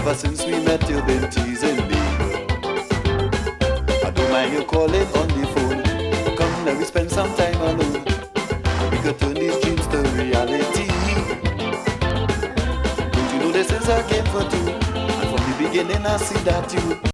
Ever since we met, you've been teasing me. I don't mind you calling on the phone. Come, let me spend some time alone. We could turn these dreams to reality. Don't you know this is a game for two? And from the beginning I see that you